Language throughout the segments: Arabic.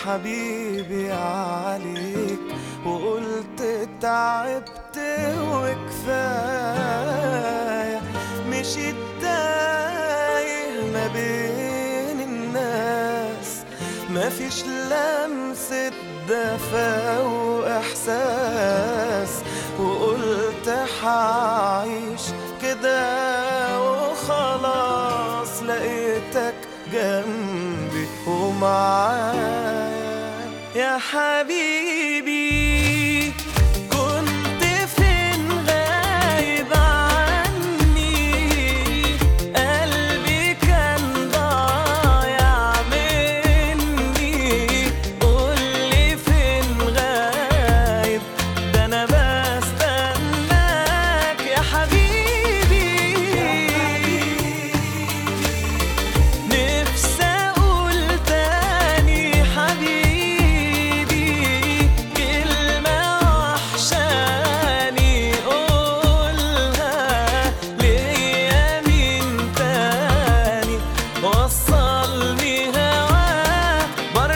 حبيبي عليك، وقلت تعبت وكفاية، مشيت تايه ما بين الناس، مفيش لمسة دفا وإحساس، وقلت حعيش كده وخلاص، لقيتك جنبي ومعايا يا حبيبي. كنت فين غايب عني، قلبي كان ضايع مني، قولي فين غايب، ده أنا بستناك يا حبيبي. نفسي أقول تاني حبيبي، كلمة وحشاني قولها ليا مين تاني، وصلني هواه بر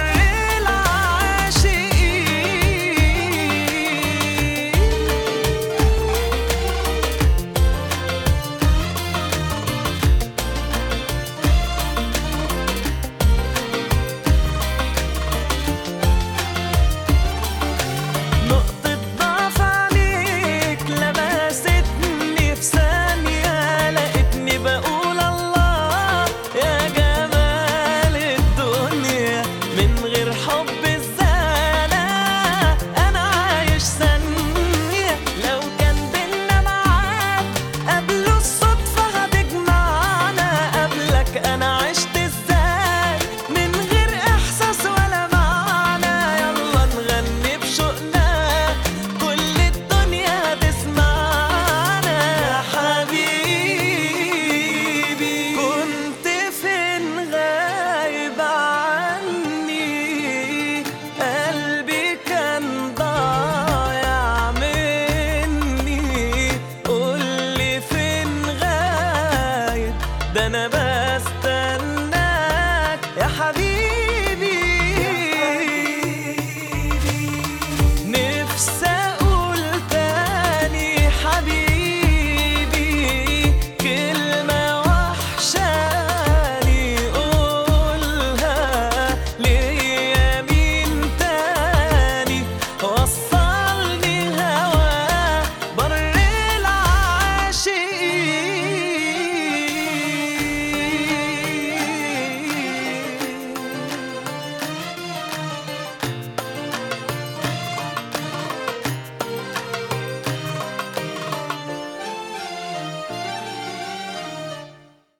العاشقين. نقطة ضعف عليك لمستني في ثانية، لقيتني بقول الله يا جمال الدنيا، من غير حب ازاي أنا عايش ثانية، لو كان بينا ميعاد قبل الصدفة هتجمعنا، قبلك أنا عشت ازاي من غير إحساس ولا معنى، يلا نغني بشوقنا كل الدنيا تسمعنا يا حبيبي. كنت فين غايب عني، قلبي كان ضايع مني، قولي فين غايب، ده أنا بستناك يا حبيبي.